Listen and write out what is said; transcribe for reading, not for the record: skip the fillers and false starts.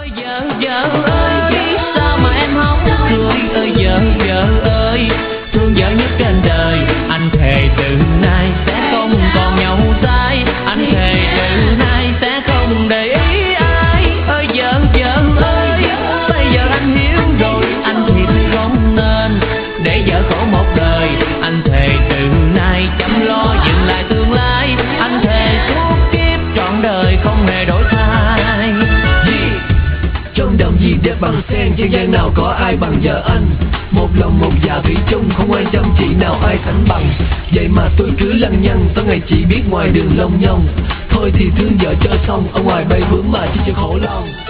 Vợ ơi, sao mà em không thương? Ơi vợ ơi, thương vợ nhất trên đời. Anh thề từ nay sẽ không còn nhau sai. Anh thề từ nay sẽ không để ý ai. Ơi vợ ơi, bây giờ anh hiểu rồi. Anh thiệt không nên để vợ khổ một đời. Anh thề từ nay chăm lo dựng lại tương lai. Anh thề suốt kiếp trọn đời không hề đổi thay. Trong đầm gì đẹp bằng sen, trên gian nào có ai bằng vợ anh. Một lòng một dạ thủy chung, không ai chăm chỉ nào ai sánh bằng. Vậy mà tôi cứ lăng nhăng, tối ngày chỉ biết ngoài đường lông nhông. Thôi thì thương vợ cho xong, ở ngoài bay bướm mà chỉ cho khổ lòng.